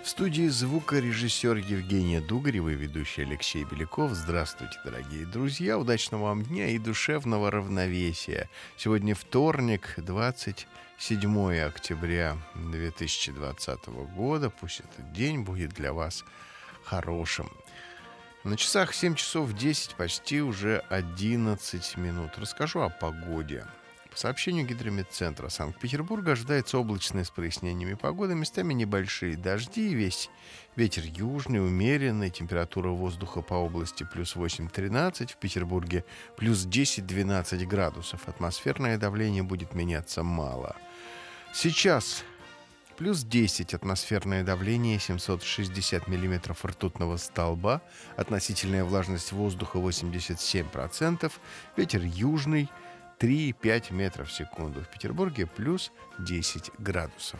В студии звукорежиссер Евгения Дугарева и ведущий Алексей Беляков. Здравствуйте, дорогие друзья. Удачного вам дня и душевного равновесия. Сегодня вторник, 27 октября 2020 года. Пусть этот день будет для вас хорошим. На часах 7 часов 10, почти уже 11 минут. Расскажу о погоде. По сообщению Гидрометцентра Санкт-Петербурга ожидается облачная с прояснениями погоды, местами небольшие дожди, весь ветер южный, умеренный, температура воздуха по области плюс 8-13, в Петербурге плюс 10-12 градусов, атмосферное давление будет меняться мало. Сейчас плюс 10 атмосферное давление, 760 миллиметров ртутного столба, относительная влажность воздуха 87%, ветер южный, 3,5 метров в секунду. В Петербурге плюс 10 градусов.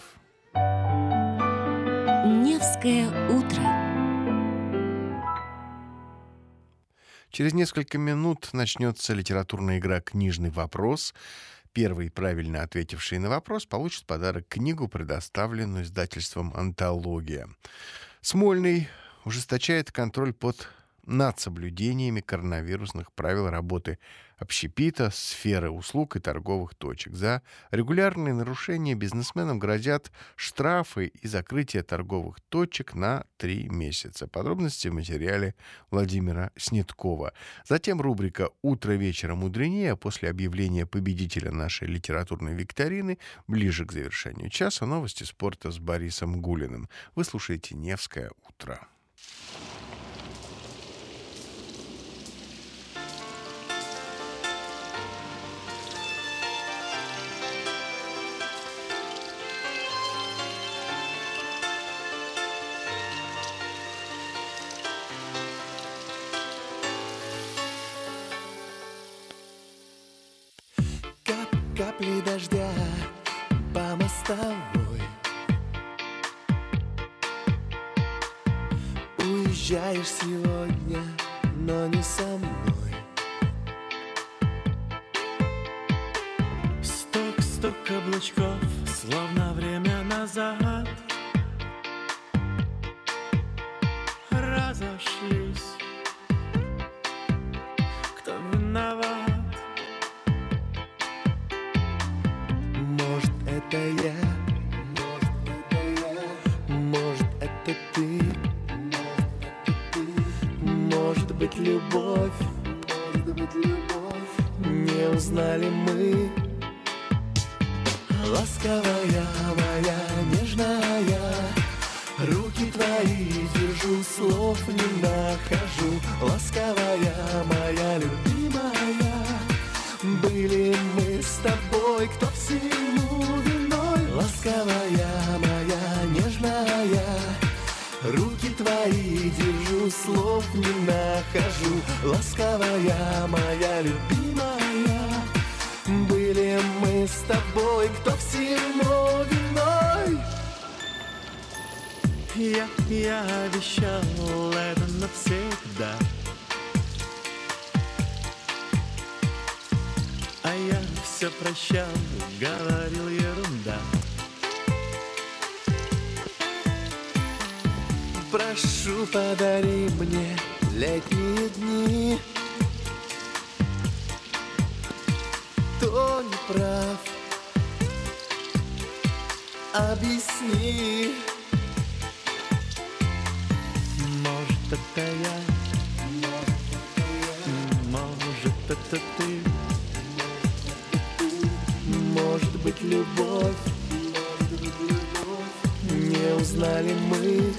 Невское утро. Через несколько минут начнется литературная игра «Книжный вопрос». Первый, правильно ответивший на вопрос, получит в подарок книгу, предоставленную издательством «Антология». Смольный ужесточает контроль над соблюдениями коронавирусных правил работы общепита, сферы услуг и торговых точек. За регулярные нарушения бизнесменам грозят штрафы и закрытие торговых точек на 3 месяца. Подробности в материале Владимира Снеткова. Затем рубрика «Утро вечера мудренее». После объявления победителя нашей литературной викторины ближе к завершению часа новости спорта с Борисом Гулиным. Вы слушаете «Невское утро». Капли дождя по мостовой. Уезжаешь сегодня, но не со мной. Стук каблучков, словно время назад. Разошлись. Кто виноват? Это я, может это ты, может быть любовь, не узнали мы. Ласковая моя, нежная, руки твои держу, слов не нахожу. Ласковая моя, любимая, были мы с тобой, кто всему виной. Ласковая моя, нежная, руки твои держу, слов не нахожу. Ласковая моя, любимая, были мы с тобой, кто всему виной. Я обещал это навсегда, а я все прощал, говорил ерунда. Прошу, подари мне летние дни. Кто не прав, объясни. Может, это я, может, это ты. Может быть, любовь, не узнали мы.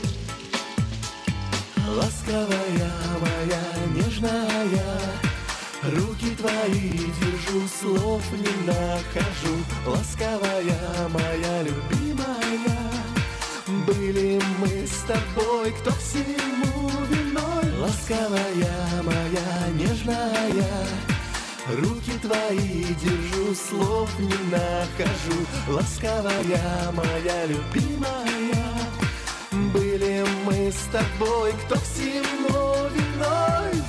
Ласковая моя, нежная, руки твои держу, слов не нахожу. Ласковая моя, любимая, были мы с тобой, кто всему виной. Ласковая моя, нежная, руки твои держу, слов не нахожу. Ласковая моя, любимая, были мы с тобой, кто всему виной.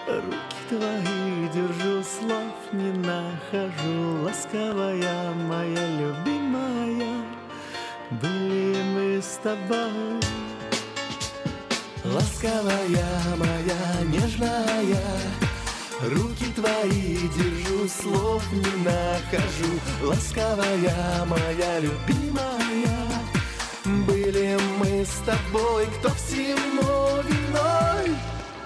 руки твои держу, слов не нахожу. Ласковая моя любимая, были мы с тобой. Ласковая моя нежная, руки твои держу, слов не нахожу. Ласковая моя любимая, были мы с тобой, кто всему виной.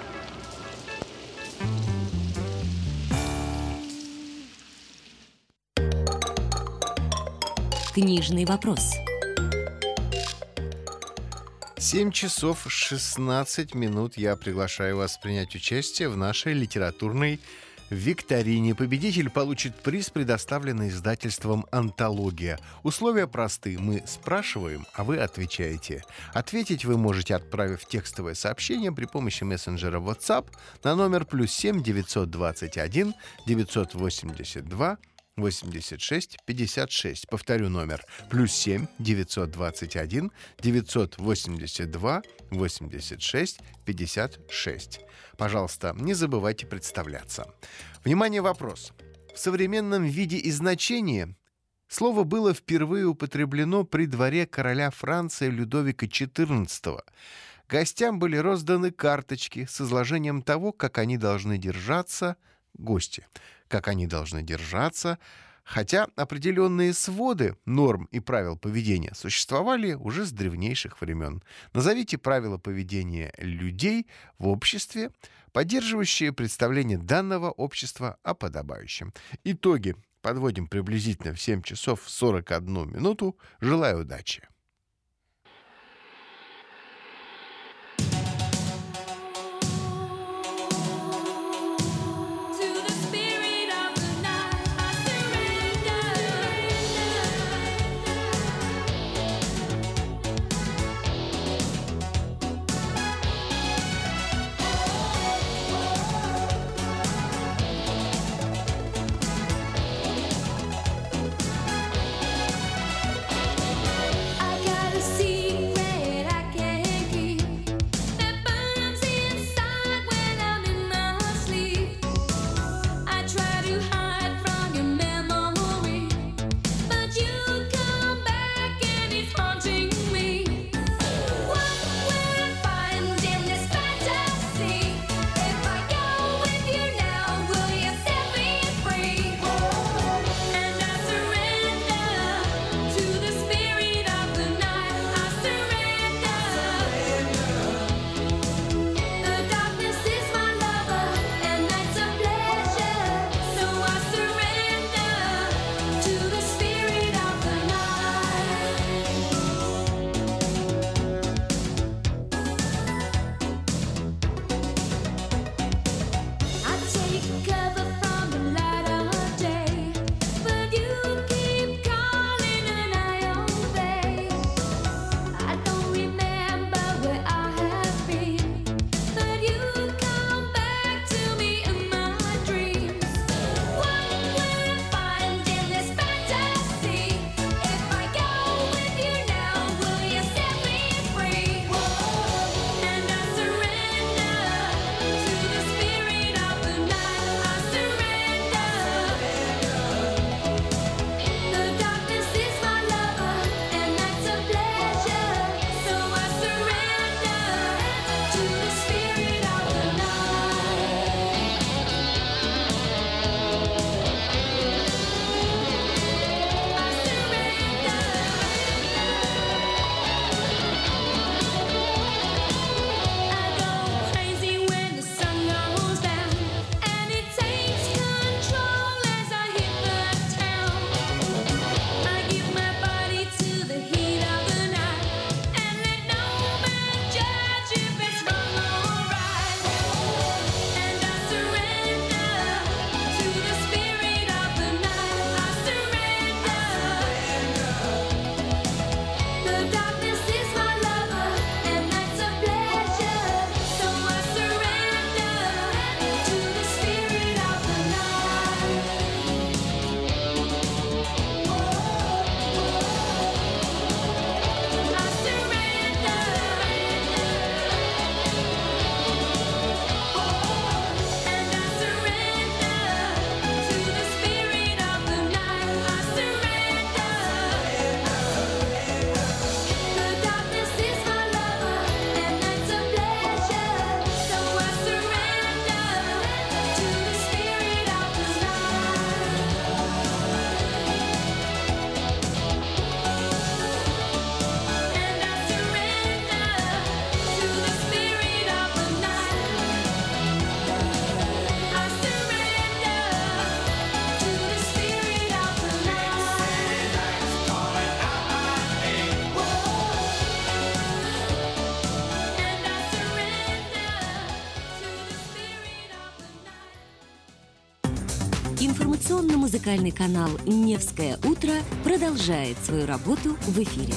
Книжный вопрос. 7 часов 16 минут. Я приглашаю вас принять участие в нашей литературной викторине. Победитель получит приз, предоставленный издательством «Антология». Условия просты. Мы спрашиваем, а вы отвечаете. Ответить вы можете, отправив текстовое сообщение при помощи мессенджера WhatsApp на номер +7 921 982 86 56. Повторю номер. +7 921 982 86 56. Пожалуйста, не забывайте представляться. Внимание, вопрос. В современном виде и значении слово было впервые употреблено при дворе короля Франции Людовика XIV. Гостям были розданы карточки с изложением того, как они должны держаться, гости, как они должны держаться, хотя определенные своды норм и правил поведения существовали уже с древнейших времен. Назовите правила поведения людей в обществе, поддерживающие представление данного общества о подобающем. Итоги подводим приблизительно в 7 часов 41 минуту. Желаю удачи. I Информационно-музыкальный канал «Невское утро» продолжает свою работу в эфире.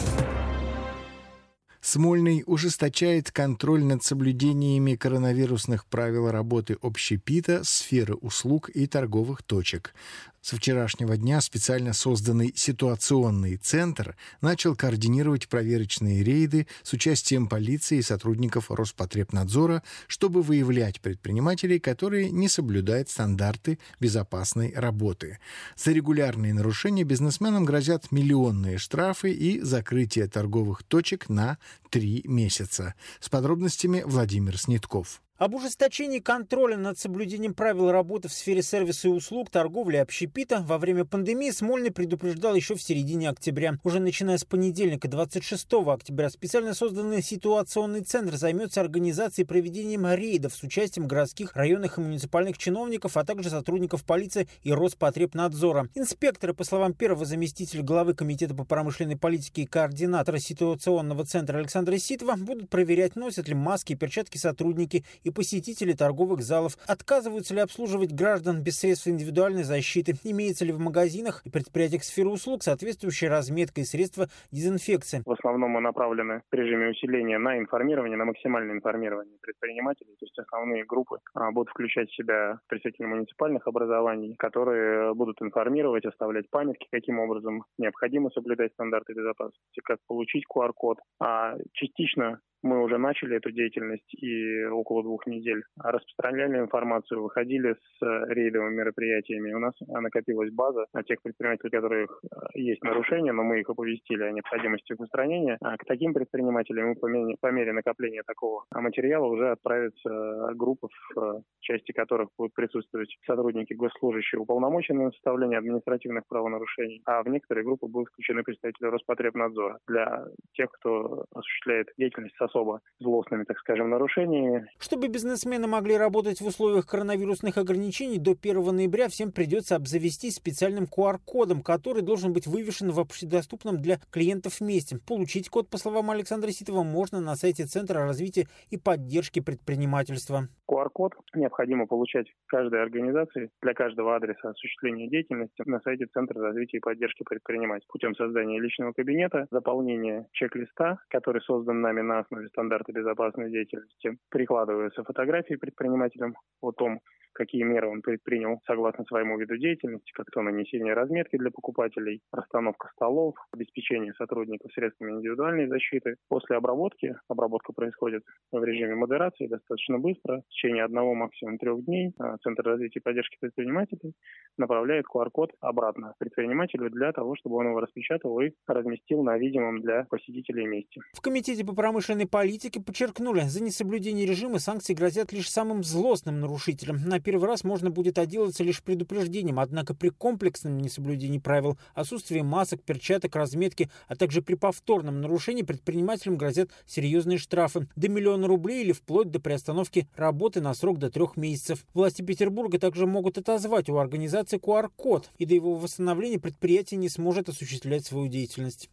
Смольный ужесточает контроль над соблюдениями коронавирусных правил работы общепита, сферы услуг и торговых точек. Со вчерашнего дня специально созданный ситуационный центр начал координировать проверочные рейды с участием полиции и сотрудников Роспотребнадзора, чтобы выявлять предпринимателей, которые не соблюдают стандарты безопасной работы. За регулярные нарушения бизнесменам грозят миллионные штрафы и закрытие торговых точек на 3 месяца. С подробностями Владимир Снитков. Об ужесточении контроля над соблюдением правил работы в сфере сервиса и услуг, торговли и общепита во время пандемии Смольный предупреждал еще в середине октября. Уже начиная с понедельника, 26 октября, специально созданный ситуационный центр займется организацией и проведением рейдов с участием городских, районных и муниципальных чиновников, а также сотрудников полиции и Роспотребнадзора. Инспекторы, по словам первого заместителя главы Комитета по промышленной политике и координатора ситуационного центра Александра Ситова, будут проверять, носят ли маски и перчатки сотрудники и посетители торговых залов, отказываются ли обслуживать граждан без средств индивидуальной защиты, имеется ли в магазинах и предприятиях сферы услуг соответствующая разметка и средства дезинфекции. В основном мы направлены в режиме усиления на информирование, на максимальное информирование предпринимателей. То есть основные группы будут включать в себя представители муниципальных образований, которые будут информировать, оставлять памятки, каким образом необходимо соблюдать стандарты безопасности, как получить QR-код. А частично мы уже начали эту деятельность и около 2 недель распространяли информацию, выходили с рейдовыми мероприятиями. У нас накопилась база тех предпринимателей, у которых есть нарушения, но мы их оповестили о необходимости их устранения. А к таким предпринимателям мы по мере накопления такого материала уже отправится группа, в части которых будут присутствовать сотрудники госслужащие, уполномоченные на составление административных правонарушений, а в некоторые группы будут включены представители Роспотребнадзора для тех, кто осуществляет деятельность с особо злостными, так скажем, нарушениями. Чтобы бизнесмены могли работать в условиях коронавирусных ограничений, до 1 ноября всем придется обзавестись специальным QR-кодом, который должен быть вывешен в общедоступном для клиентов месте. Получить код, по словам Александра Ситова, можно на сайте Центра развития и поддержки предпринимательства. QR-код необходимо получать каждой организации для каждого адреса осуществления деятельности на сайте Центра развития и поддержки предпринимателей путем создания личного кабинета, заполнения чек-листа, который создан нами на основе стандарта безопасной деятельности, прикладываются фотографии предпринимателям о том, какие меры он предпринял согласно своему виду деятельности, как то нанесение разметки для покупателей, расстановка столов, обеспечение сотрудников средствами индивидуальной защиты. После обработка происходит в режиме модерации достаточно быстро. В течение 1, максимум 3 дней Центр развития и поддержки предпринимателей направляет QR-код обратно предпринимателю для того, чтобы он его распечатал и разместил на видимом для посетителей месте. В Комитете по промышленной политике подчеркнули, за несоблюдение режима санкции грозят лишь самым злостным нарушителям. На первый раз можно будет отделаться лишь предупреждением, однако при комплексном несоблюдении правил, отсутствии масок, перчаток, разметки, а также при повторном нарушении предпринимателям грозят серьезные штрафы до 1 000 000 рублей или вплоть до приостановки работы на срок до 3 месяцев. Власти Петербурга также могут отозвать у организации QR-код, и до его восстановления предприятие не сможет осуществлять свою деятельность.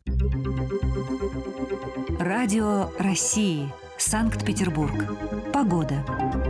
Радио России. Санкт-Петербург. Погода.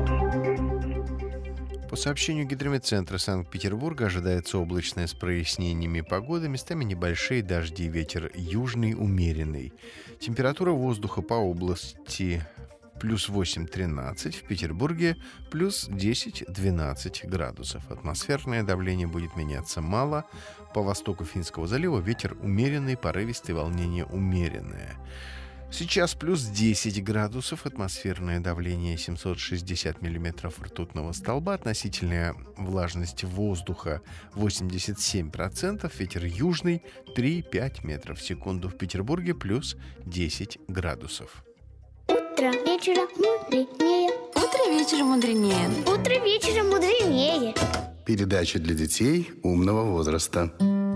По сообщению Гидрометцентра Санкт-Петербурга ожидается облачная с прояснениями погода, местами небольшие дожди, ветер южный умеренный. Температура воздуха по области плюс 8-13, в Петербурге плюс 10-12 градусов. Атмосферное давление будет меняться мало. По востоку Финского залива ветер умеренный, порывистый, волнение умеренное. Сейчас плюс 10 градусов, атмосферное давление 760 миллиметров ртутного столба, относительная влажность воздуха 87%, ветер южный 3-5 метров в секунду. В Петербурге плюс 10 градусов. Утро вечера мудренее. Утро вечером мудренее. Утро вечера мудренее. Передача для детей умного возраста.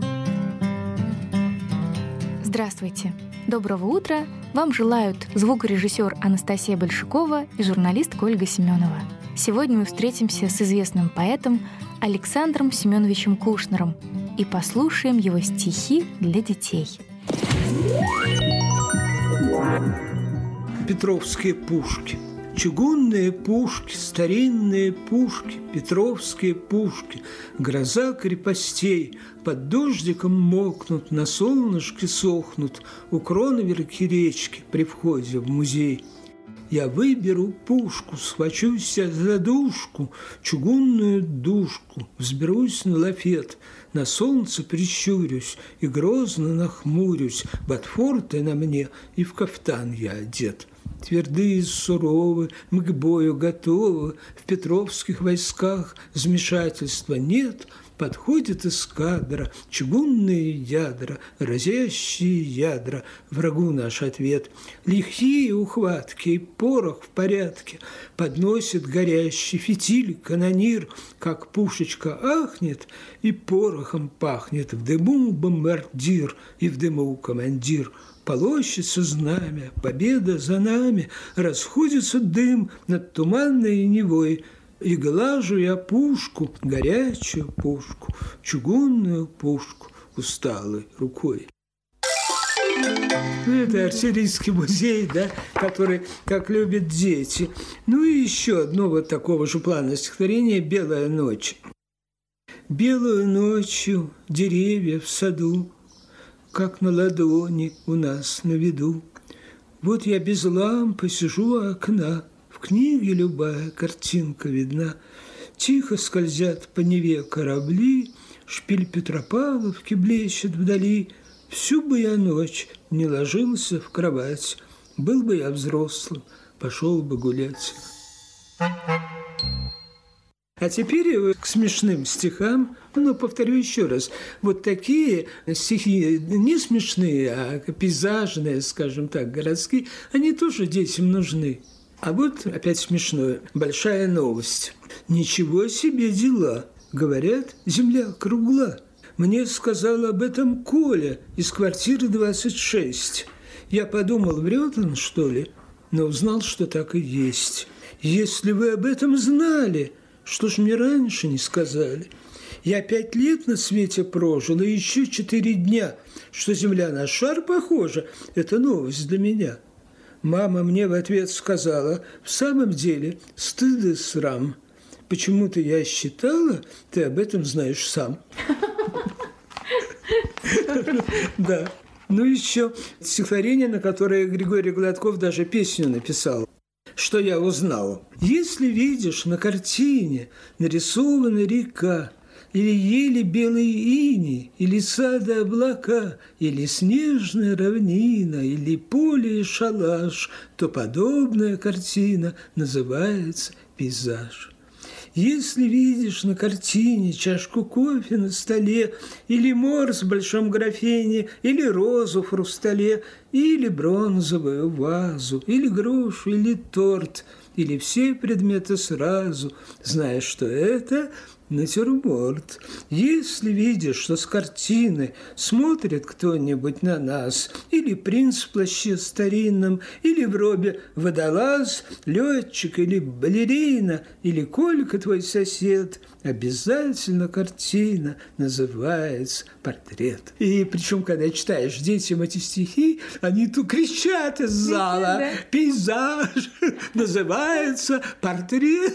Здравствуйте. Доброго утра. Вам желают звукорежиссер Анастасия Большакова и журналистка Ольга Семенова. Сегодня мы встретимся с известным поэтом Александром Семеновичем Кушнером и послушаем его стихи для детей. Петровские пушки. Чугунные пушки, старинные пушки, петровские пушки, гроза крепостей, под дождиком мокнут, на солнышке сохнут, у кроноверки речки при входе в музей. Я выберу пушку, схвачусь за душку, чугунную душку, взберусь на лафет, на солнце прищурюсь и грозно нахмурюсь, ботфорты на мне и в кафтан я одет. Твердые и суровы, мы к бою готовы, в петровских войсках вмешательства нет. Подходит эскадра, чугунные ядра, разящие ядра, врагу наш ответ. Лихие ухватки и порох в порядке, подносит горящий фитиль канонир, как пушечка ахнет и порохом пахнет, в дыму бомбардир и в дыму командир. Полощется знамя, победа за нами, расходится дым над туманной Невой. И глажу я пушку, горячую пушку, чугунную пушку усталой рукой. Это артиллерийский музей, да, который, как любят дети. Ну и еще одно вот такого же плана стихотворение «Белая ночь». Белую ночью деревья в саду, как на ладони у нас на виду. Вот я без лампы сижу у окна, в книге любая картинка видна. Тихо скользят по Неве корабли, шпиль Петропавловки блещет вдали. Всю бы я ночь не ложился в кровать, был бы я взрослым, пошел бы гулять. А теперь к смешным стихам, повторю еще раз, вот такие стихи не смешные, а пейзажные, скажем так, городские, они тоже детям нужны. А вот опять смешное. Большая новость. Ничего себе дела. Говорят, земля кругла. Мне сказал об этом Коля из квартиры 26. Я подумал, врет он, что ли? Но узнал, что так и есть. Если вы об этом знали, что ж мне раньше не сказали? Я 5 лет на свете прожил, и еще 4 дня. Что земля на шар похожа, это новость для меня. Мама мне в ответ сказала, в самом деле, стыд и срам. Почему-то я считала, ты об этом знаешь сам. Да. Ну, еще стихотворение, на которое Григорий Гладков даже песню написал. Что я узнал? Если видишь на картине нарисована река, или ели белые ини, или сады облака, или снежная равнина, или поле и шалаш, то подобная картина называется пейзаж. Если видишь на картине чашку кофе на столе, или морс в большом графине, или розу в хрустале, или бронзовую вазу, или грушу, или торт, или все предметы сразу, знаешь, что это натюрморт. Если видишь, что с картины смотрит кто-нибудь на нас, или принц в плаще старинном, или в робе водолаз, летчик или балерина, или Колька твой сосед, обязательно картина называется портрет. И причем, когда читаешь детям эти стихи, они тут кричат из зала: пейзаж называется портрет.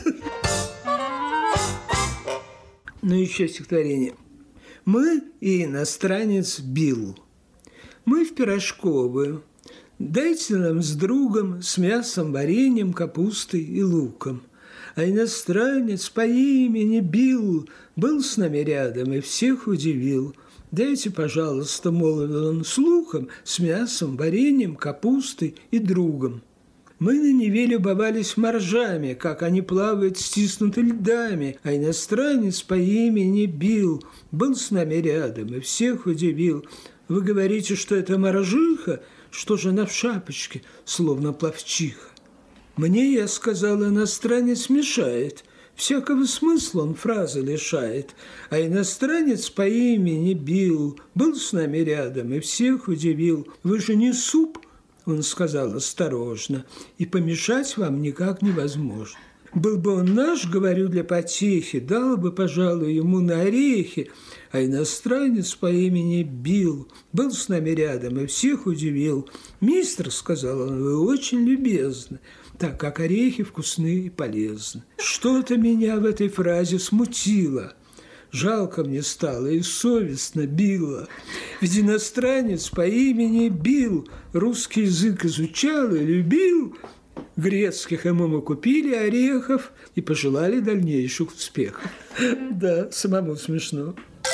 Ну, еще стихотворение. Мы и иностранец Билл. Мы в Пирожковую. Дайте нам с другом с мясом, вареньем, капустой и луком. А иностранец по имени Билл был с нами рядом и всех удивил. Дайте, пожалуйста, молвил он слухом, с мясом, вареньем, капустой и другом. Мы на Неве любовались моржами, как они плавают стиснуты льдами, а иностранец по имени Билл был с нами рядом и всех удивил. Вы говорите, что это моржиха? Что же она в шапочке, словно пловчиха? Мне, я сказал, иностранец мешает, всякого смысла он фразы лишает, а иностранец по имени Билл был с нами рядом и всех удивил. Вы же не суп? Он сказал осторожно, и помешать вам никак невозможно. Был бы он наш, говорю для потехи, дал бы, пожалуй, ему на орехи, а иностранец по имени Билл был с нами рядом и всех удивил. «Мистер, — сказал он, — вы очень любезны, так как орехи вкусны и полезны. Что-то меня в этой фразе смутило. Жалко мне стало и совестно било. Ведь иностранец по имени Билл русский язык изучал и любил. Грецких ему мы купили орехов и пожелали дальнейших успехов. Да, самому смешно.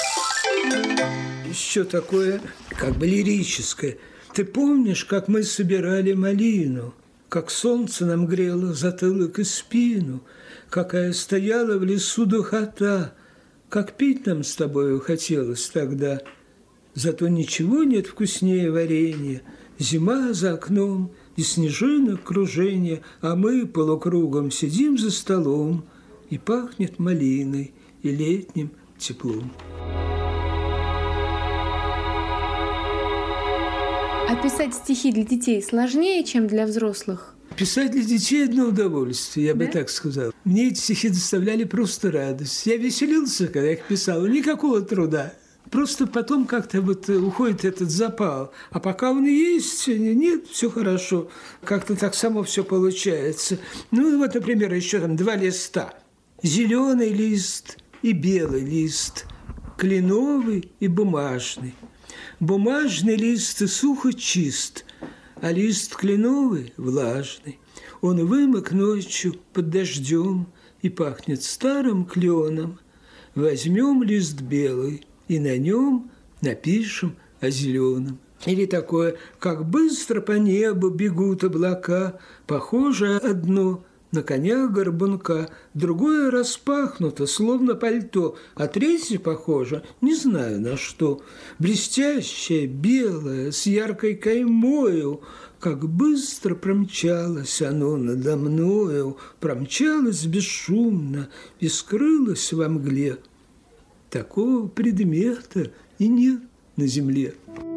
Еще такое, как бы лирическое. Ты помнишь, как мы собирали малину? Как солнце нам грело затылок и спину? Какая стояла в лесу духота? Как пить нам с тобою хотелось тогда? Зато ничего нет вкуснее варенья. Зима за окном и снежинок кружение, а мы полукругом сидим за столом, и пахнет малиной и летним теплом. А писать стихи для детей сложнее, чем для взрослых? Писать для детей – одно удовольствие, я бы так сказал. Мне эти стихи доставляли просто радость. Я веселился, когда их писал, никакого труда. Просто потом как-то вот уходит этот запал. А пока он есть, нет, все хорошо. Как-то так само все получается. Ну, вот, например, еще там 2 листа. Зеленый лист и белый лист. Кленовый и бумажный. Бумажный лист сухо чист, а лист кленовый влажный. Он вымок ночью под дождем и пахнет старым кленом. Возьмем лист белый и на нем напишем о зеленом. Или такое, как быстро по небу бегут облака, похоже одно на коня-горбунка, другое распахнуто, словно пальто, а третье похоже, не знаю на что, блестящее, белое, с яркой каймою, как быстро промчалось оно надо мною, промчалось бесшумно и скрылось во мгле. Такого предмета и нет на земле.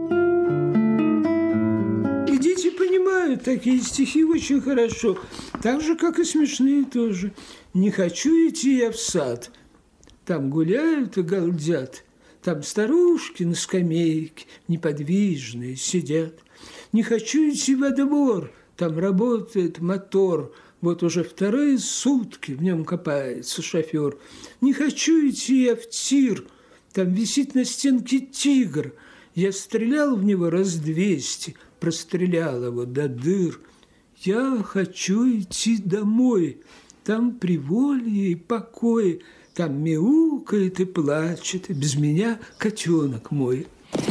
И дети понимают такие стихи очень хорошо, так же, как и смешные тоже. «Не хочу идти я в сад, там гуляют и галдят, там старушки на скамейке неподвижные сидят. Не хочу идти во двор, там работает мотор, вот уже 2 сутки в нем копается шофер. Не хочу идти я в тир, там висит на стенке тигр. Я стрелял в него раз 200, прострелял его до дыр. Я хочу идти домой, там приволье и покой, там мяукает и плачет, без меня котенок мой».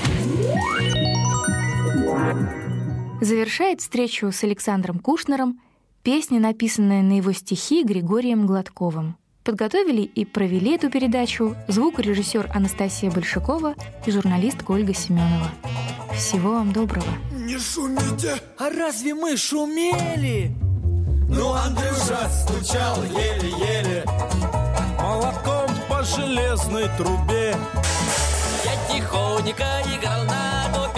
Завершает встречу с Александром Кушнером песня, написанная на его стихи Григорием Гладковым. Подготовили и провели эту передачу звукорежиссер Анастасия Большакова и журналистка Ольга Семенова. Всего вам доброго. Не шумите! А разве мы шумели? Ну, Андрюша стучал еле-еле молотком по железной трубе. Я тихонько играл на дупе.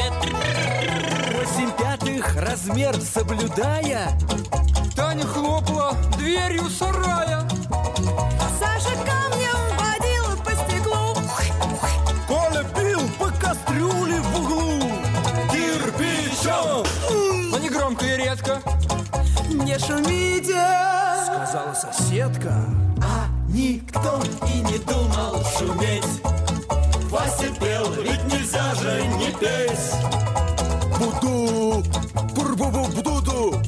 8/5 размер соблюдая, Таня хлопала дверью сарая. Саша камнем водил по стеклу. Коля бил по кастрюле в углу кирпичом. Но не громко и редко. Не шумите, сказала соседка. А никто и не думал шуметь. Вася пел, ведь нельзя же не петь. Буду, буду,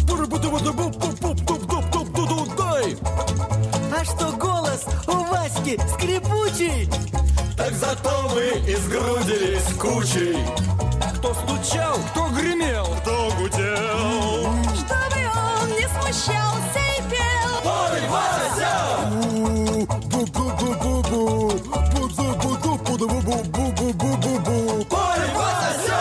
дай. А что голос у Васьки скрипучий? Так зато мы изгрудились кучей. Кто стучал, кто гремел, кто гудел, чтобы он не смущался и пел. Ой, Вася! Бу-бу-бу-бу-бу, бу-бу-бу-бу-бу-бу-бу-бу. Ой, Вася!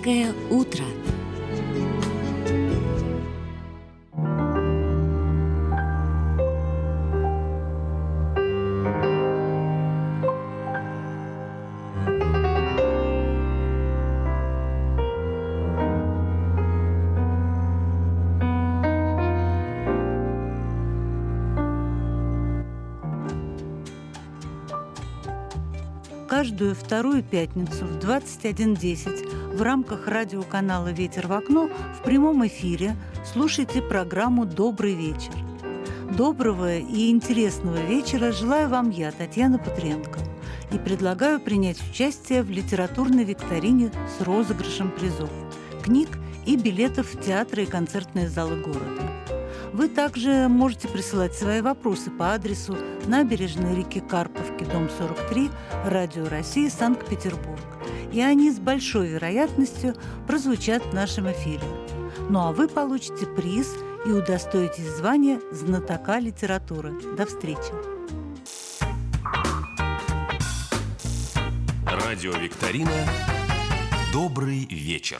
Невское утро. Каждую вторую пятницу в 21:10 в рамках радиоканала «Ветер в окно» в прямом эфире слушайте программу «Добрый вечер». Доброго и интересного вечера желаю вам я, Татьяна Петренко, и предлагаю принять участие в литературной викторине с розыгрышем призов, книг и билетов в театры и концертные залы города. Вы также можете присылать свои вопросы по адресу набережной реки Карповки, дом 43, Радио России, Санкт-Петербург. И они с большой вероятностью прозвучат в нашем эфире. Ну а вы получите приз и удостоитесь звания знатока литературы. До встречи! Радиовикторина «Добрый вечер».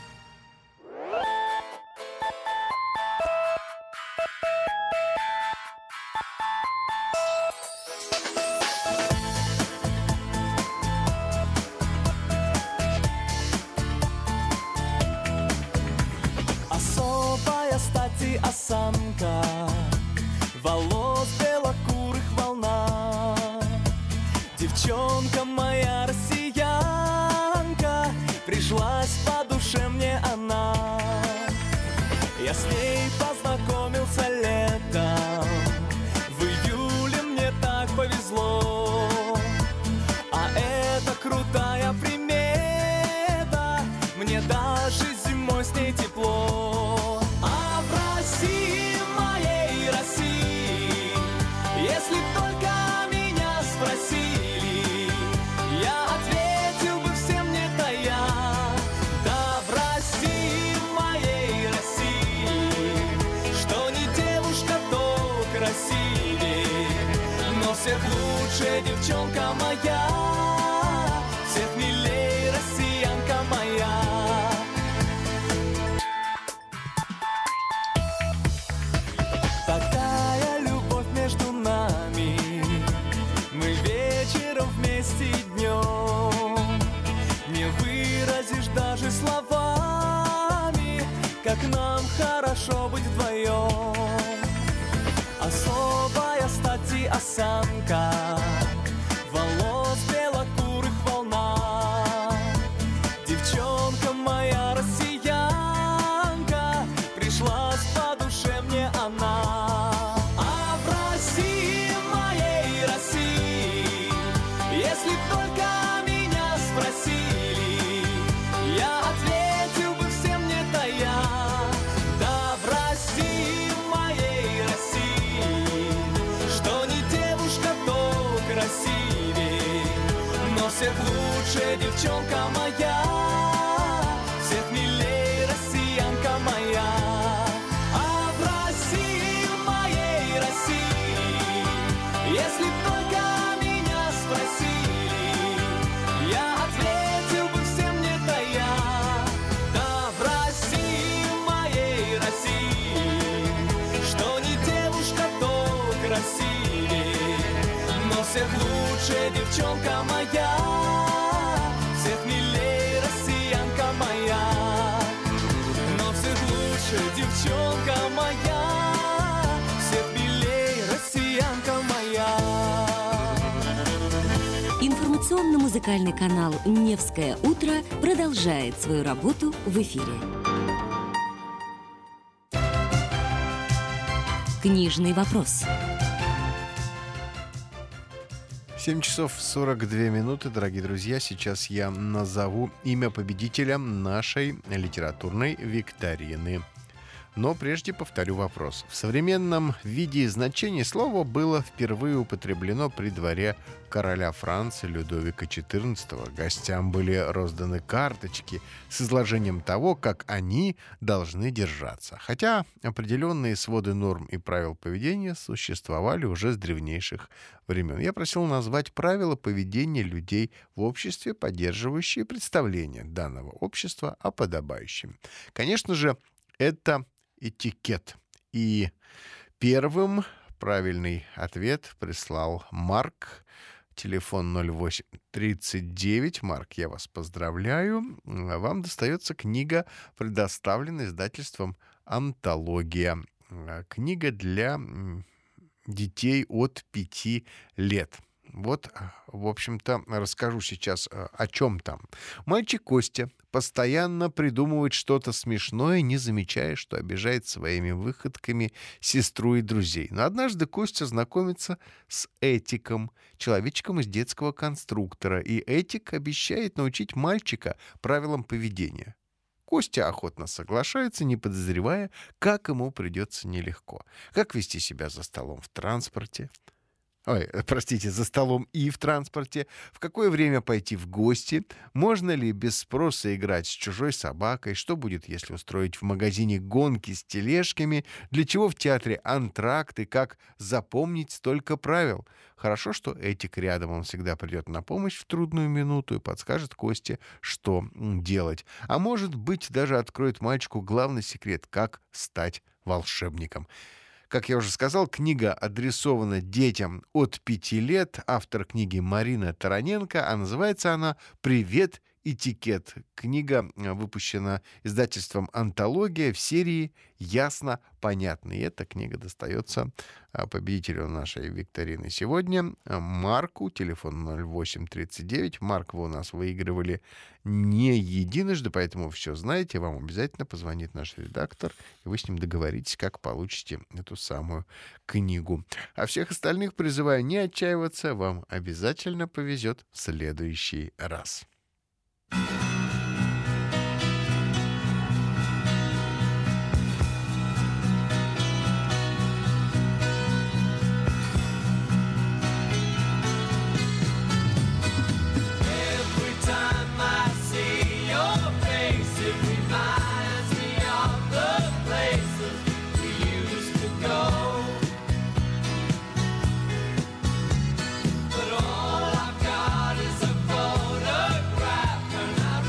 Осанка, волос белокурых волна. Девчонка моя россиянка, пришлась по душе мне она. Я с ней познакомился летом, в июле мне так повезло. А это крутая примета, мне даже зимой с ней тепло. Если только меня спросили, я ответил бы всем не тая. Да в России, в моей России, что не девушка, то красивее. Но всех лучше девчонка моя, всех милей россиянка моя. Такая любовь между нами, мы вечером вместе и днем. Не выразишь даже словами, как нам хорошо быть вдвоем. Особая стати осанка, волос белокурых волна. Девчонка моя россиянка, пришлась по душе мне она. Если б только меня спросили, я ответил бы всем не тая. Да в России, в моей России, что не девушка, то красивее. Но всех лучше девчонка моя, всех милей россиянка моя. А в России, в моей России, если б только меня спросили, я ответил бы всем не тая. Да в России, в моей России, что не девушка, то красивее. Но всех лучше девчонка моя, всех милей россиянка моя. Но всех лучше девчонка моя, всех милей россиянка моя. Информационно-музыкальный канал «Невское утро» продолжает свою работу в эфире. Книжный вопрос. 7 часов 42 минуты, дорогие друзья. Сейчас я назову имя победителя нашей литературной викторины. Но прежде повторю вопрос. В современном виде и значении слово было впервые употреблено при дворе короля Франции Людовика XIV. Гостям были розданы карточки с изложением того, как они должны держаться. Хотя определенные своды норм и правил поведения существовали уже с древнейших времен. Я просил назвать правила поведения людей в обществе, поддерживающие представления данного общества о подобающем. Конечно же, это этикет. И первым правильный ответ прислал Марк. Телефон 0839. Марк, я вас поздравляю. Вам достается книга, предоставленная издательством «Антология». Книга для детей от 5 лет. Вот, в общем-то, расскажу сейчас, о чем там. Мальчик Костя постоянно придумывает что-то смешное, не замечая, что обижает своими выходками сестру и друзей. Но однажды Костя знакомится с Этиком, человечком из детского конструктора, и Этик обещает научить мальчика правилам поведения. Костя охотно соглашается, не подозревая, как ему придется нелегко. Как вести себя за столом в транспорте, за столом и в транспорте, в какое время пойти в гости, можно ли без спроса играть с чужой собакой, что будет, если устроить в магазине гонки с тележками, для чего в театре антракт и как запомнить столько правил. Хорошо, что Этик рядом, он всегда придет на помощь в трудную минуту и подскажет Косте, что делать. А может быть, даже откроет мальчику главный секрет, как стать волшебником. Как я уже сказал, книга адресована детям от 5 лет. Автор книги Марина Тараненко, а называется она «Привет, этикет». Книга выпущена издательством «Антология» в серии «Ясно, понятно». И эта книга достается победителю нашей викторины сегодня, Марку, телефон 0839. Марк, вы у нас выигрывали не единожды, поэтому все знаете. Вам обязательно позвонит наш редактор, и вы с ним договоритесь, как получите эту самую книгу. А всех остальных призываю не отчаиваться, вам обязательно повезет в следующий раз. But all I've got is a photograph, and I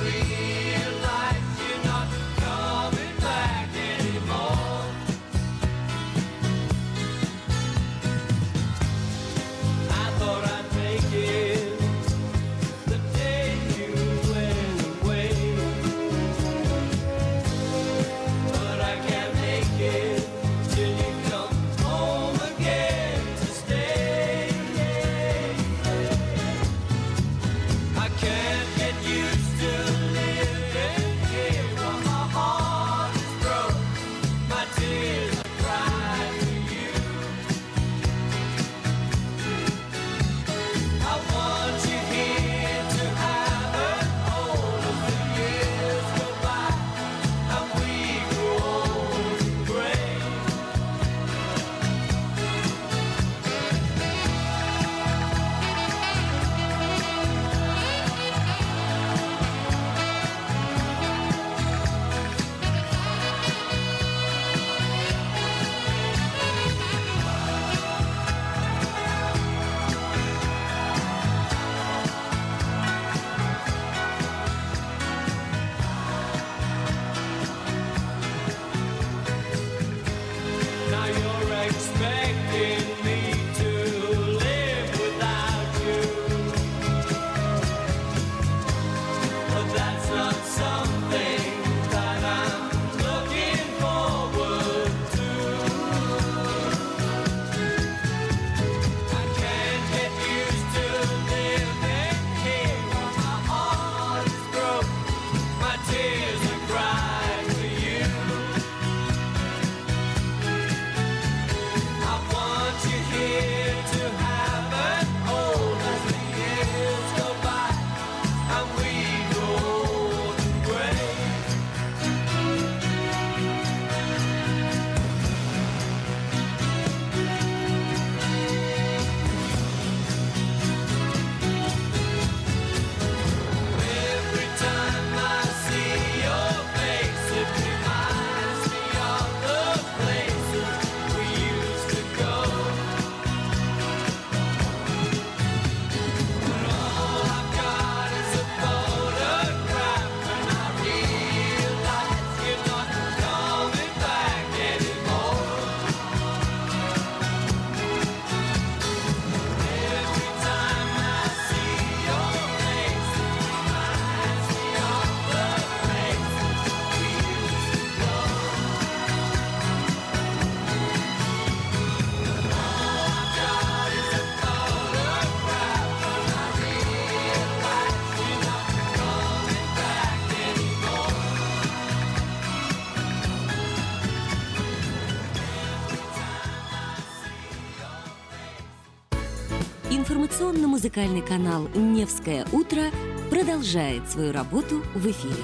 Информационно-музыкальный канал «Невское утро» продолжает свою работу в эфире.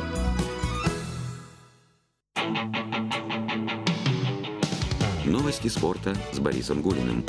Новости спорта с Борисом Гулиным.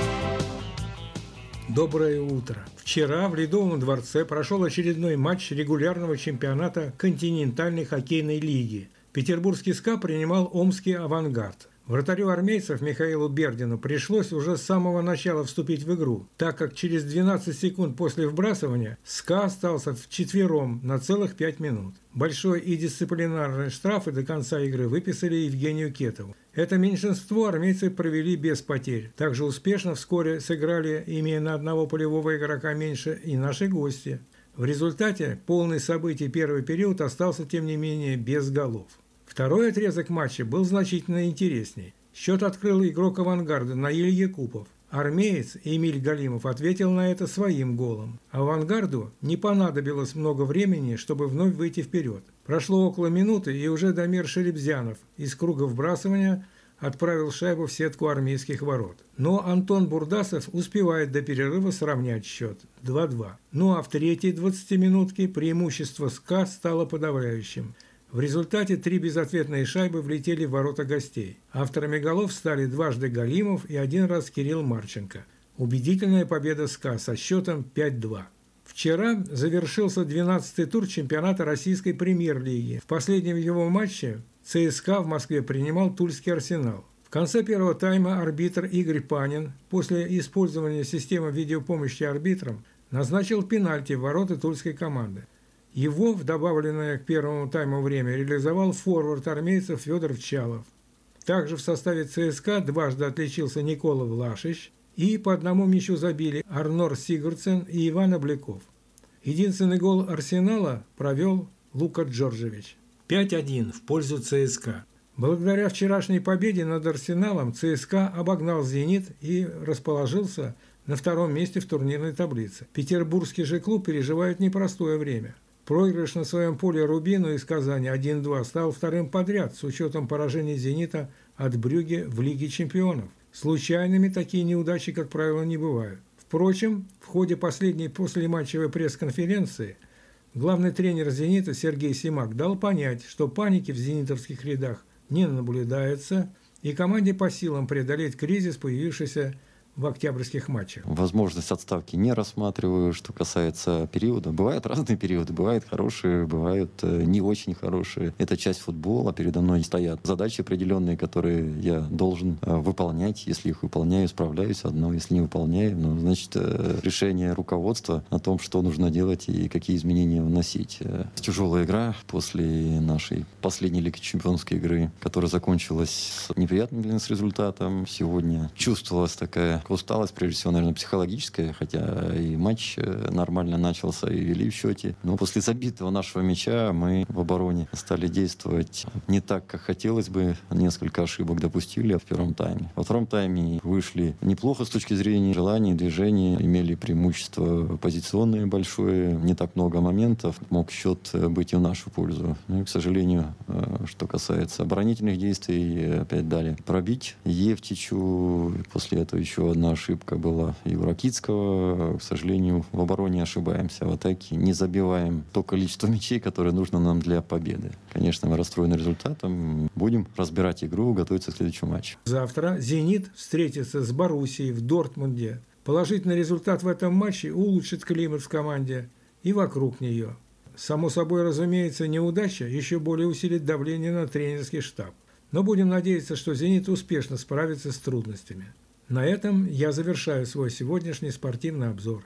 Доброе утро. Вчера в Ледовом дворце прошел очередной матч регулярного чемпионата континентальной хоккейной лиги. Петербургский СКА принимал омский «Авангард». Вратарю армейцев Михаилу Бердину пришлось уже с самого начала вступить в игру, так как через 12 секунд после вбрасывания СКА остался вчетвером на целых 5 минут. Большой и дисциплинарный штрафы до конца игры выписали Евгению Кетову. Это меньшинство армейцы провели без потерь. Также успешно вскоре сыграли, имея на одного полевого игрока меньше, и наши гости. В результате полный событий первый период остался, тем не менее, без голов. Второй отрезок матча был значительно интересней. Счет открыл игрок «Авангарда» Наиль Якупов. Армеец Эмиль Галимов ответил на это своим голом. «Авангарду» не понадобилось много времени, чтобы вновь выйти вперед. Прошло около минуты, и уже Дамир Шеребзянов из круга вбрасывания отправил шайбу в сетку армейских ворот. Но Антон Бурдасов успевает до перерыва сравнять счет 2-2. Ну а в третьей 20-минутке преимущество СКА стало подавляющим. В результате 3 безответные шайбы влетели в ворота гостей. Авторами голов стали дважды Галимов и один раз Кирилл Марченко. Убедительная победа СКА со счетом 5-2. Вчера завершился 12-й тур чемпионата российской премьер-лиги. В последнем его матче ЦСКА в Москве принимал Тульский Арсенал. В конце первого тайма арбитр Игорь Панин после использования системы видеопомощи арбитрам назначил пенальти в ворота тульской команды. Его в добавленное к первому тайму время реализовал форвард армейцев Федор Вчалов. Также в составе ЦСКА дважды отличился Никола Влашич, и по одному мячу забили Арнор Сигурдсен и Иван Обляков. Единственный гол Арсенала провел Лука Джорджевич. 5-1 в пользу ЦСКА. Благодаря вчерашней победе над Арсеналом ЦСКА обогнал «Зенит» и расположился на втором месте в турнирной таблице. Петербургский же клуб переживает непростое время. Проигрыш на своем поле Рубину из Казани 1-2 стал вторым подряд с учетом поражений «Зенита» от Брюгге в Лиге чемпионов. Случайными такие неудачи, как правило, не бывают. Впрочем, в ходе последней послематчевой пресс-конференции главный тренер «Зенита» Сергей Симак дал понять, что паники в зенитовских рядах не наблюдается, и команде по силам преодолеть кризис, появившийся в октябрьских матчах. Возможность отставки не рассматриваю. Что касается периода, бывают разные периоды. Бывают хорошие, бывают не очень хорошие. Это часть футбола. Передо мной стоят задачи определенные, которые я должен выполнять. Если их выполняю, справляюсь. Одно, если не выполняю, значит, решение руководства о том, что нужно делать и какие изменения вносить. Тяжелая игра после нашей последней Лиги чемпионской игры, которая закончилась с неприятным для нас результатом. Сегодня чувствовалась такая усталость, прежде всего, наверное, психологическая, хотя и матч нормально начался, и вели в счете. Но после забитого нашего мяча мы в обороне стали действовать не так, как хотелось бы. Несколько ошибок допустили в первом тайме. Во втором тайме вышли неплохо с точки зрения желаний, движений, имели преимущество позиционное большое, не так много моментов. Мог счет быть и в нашу пользу. Но, к сожалению, что касается оборонительных действий, опять дали пробить Евтичу. После этого еще одна ошибка была и у Ракитского. К сожалению, в обороне ошибаемся, в атаке не забиваем то количество мячей, которое нужно нам для победы. Конечно, мы расстроены результатом. Будем разбирать игру, готовиться к следующему матчу. Завтра «Зенит» встретится с «Боруссией» в Дортмунде. Положительный результат в этом матче улучшит климат в команде и вокруг нее. Само собой, разумеется, неудача еще более усилит давление на тренерский штаб. Но будем надеяться, что «Зенит» успешно справится с трудностями. На этом я завершаю свой сегодняшний спортивный обзор.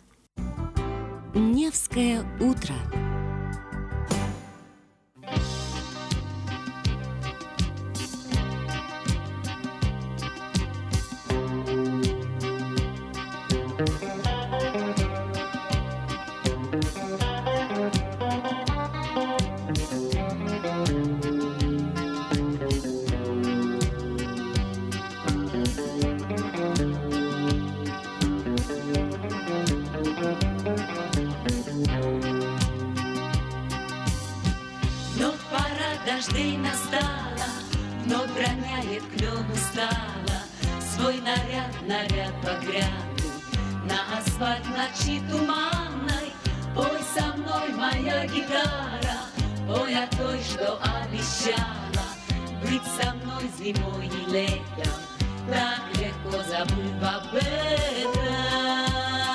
Невское утро. спать в ночи туманной. Пой со мной, моя гитара, пой о той, что обещала быть со мной зимой и летом. Так легко забыв об этом.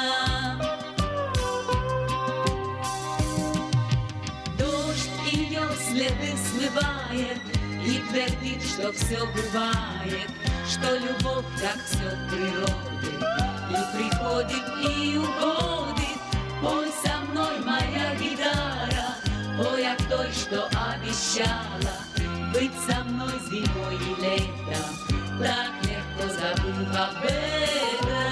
Дождь ее следы смывает и твердит, что все бывает, что любовь, как все в природе, и приходит, и уходит. Пой со мной, моя гитара, пой о той, что обещала быть со мной зимой и летом. Так легко забыв об этом.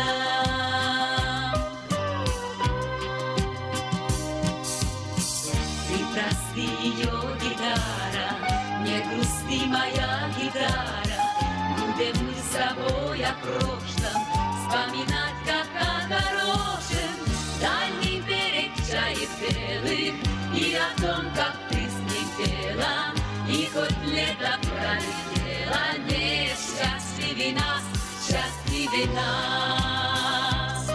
Ты прости, ее гитара, не грусти, моя гитара. Будем мы с собой о прошлом вспоминать, как о хорошем. Дальний берег чаек белых и о том, как ты с ним пела. И хоть лето пролетело, не счастливей нас, счастливей нас.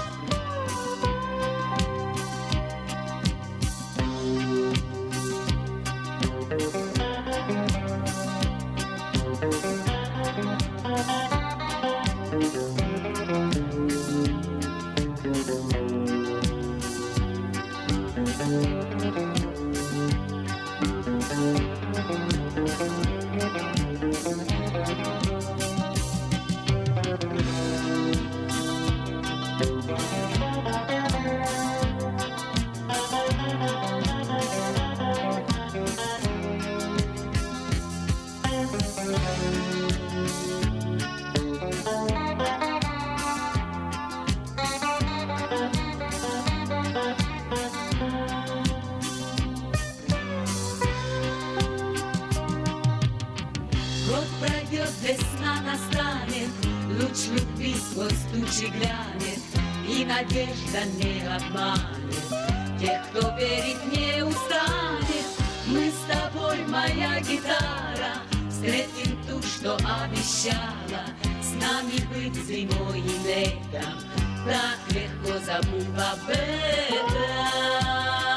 Год пройдет, весна настанет, луч любви сквозь тучи глянет, и надежда не обманет тех, кто верить не устанет. Мы с тобой, моя гитара, встретим ту, что обещала с нами быть зимой и летом. Так легко забыв об этом.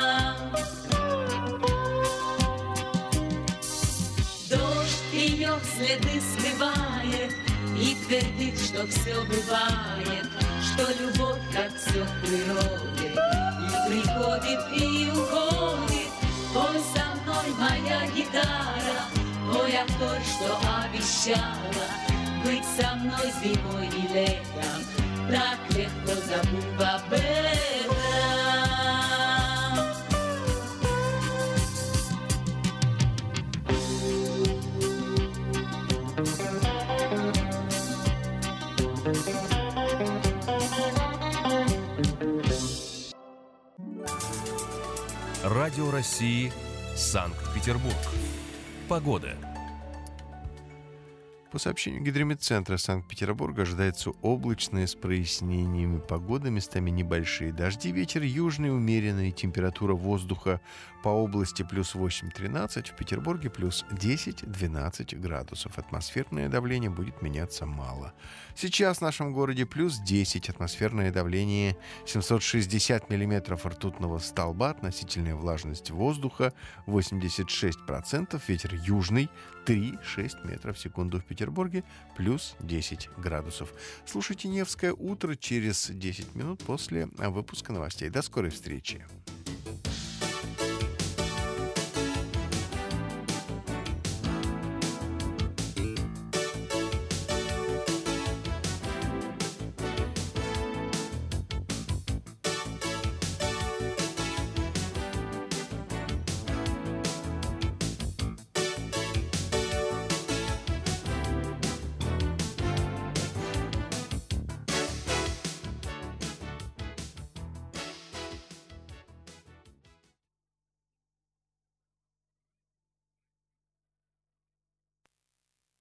Дождь ее следы смывает и твердит, что все бывает, что любовь, как все в природе, и приходит, и уходит. Пой со мной, моя гитара, пой о той, что обещала быть со мной зимой и летом. Так легко забыв об этом. Радио России, Санкт-Петербург. Погода. По сообщению Гидрометцентра Санкт-Петербурга ожидается облачная с прояснениями погода, местами небольшие дожди, ветер южный умеренный, температура воздуха по области плюс 8-13, в Петербурге плюс 10-12 градусов. Атмосферное давление будет меняться мало. Сейчас в нашем городе плюс 10, атмосферное давление 760 миллиметров ртутного столба, относительная влажность воздуха 86%, ветер южный 3-6 метров в секунду. В Петербурге плюс 10 градусов. Слушайте «Невское утро» через 10 минут после выпуска новостей. До скорой встречи.